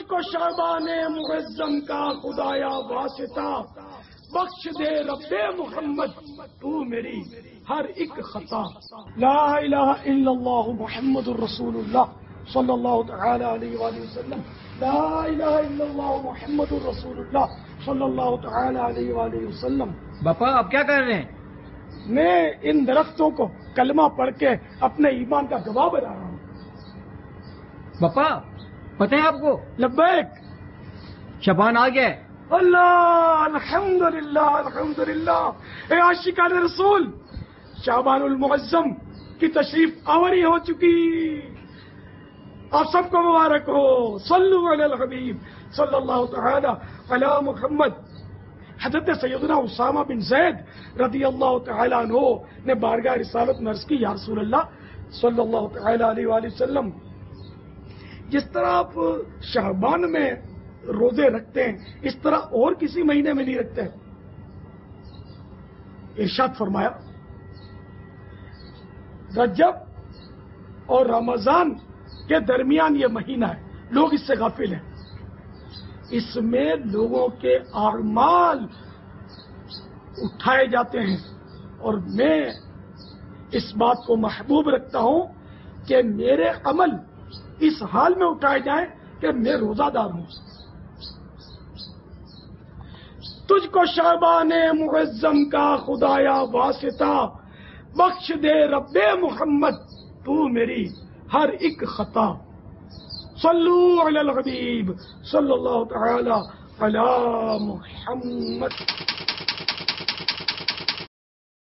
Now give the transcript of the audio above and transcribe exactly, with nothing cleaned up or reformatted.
تجھ کو شعبان معظم کا خدایا واسطہ، بخش دے رب محمد تو میری ہر ایک خطا۔ لا الہ الا اللہ محمد الرسول اللہ صلی اللہ تعالی علیہ وآلہ وسلم۔ لا الہ الا اللہ محمد الرسول اللہ صلی اللہ تعالی علیہ وآلہ وسلم۔ باپا آپ کیا کر رہے ہیں؟ میں ان درختوں کو کلمہ پڑھ کے اپنے ایمان کا گواہ بنا رہا ہوں۔ باپا پتہ ہے آپ کو لبیک، شبان آ گیا ہے۔ اللہ الحمدللہ الحمدللہ۔ اے عاشقان رسول، شعبان المعظم کی تشریف آوری ہو چکی، آپ سب کو مبارک ہو۔ صلو علی الحبیب صلی اللہ تعالی علی محمد۔ حضرت سیدنا اسامہ بن زید رضی اللہ تعالی عنہ نے بارگاہ رسالت میں عرض کی، یا رسول اللہ صلی اللہ تعالی علیہ وآلہ وسلم، جس طرح آپ شعبان میں روزے رکھتے ہیں اس طرح اور کسی مہینے میں نہیں رکھتے؟ ارشاد فرمایا، رجب اور رمضان کے درمیان یہ مہینہ ہے، لوگ اس سے غافل ہیں، اس میں لوگوں کے اعمال اٹھائے جاتے ہیں، اور میں اس بات کو محبوب رکھتا ہوں کہ میرے عمل اس حال میں اٹھائے جائیں کہ میں روزہ دار ہوں۔ تجھ کو شعبان معظم کا خدایا واسطہ، بخش دے رب محمد تو میری ہر ایک خطا۔ صلو علی الحبیب صلی اللہ تعالی علی محمد۔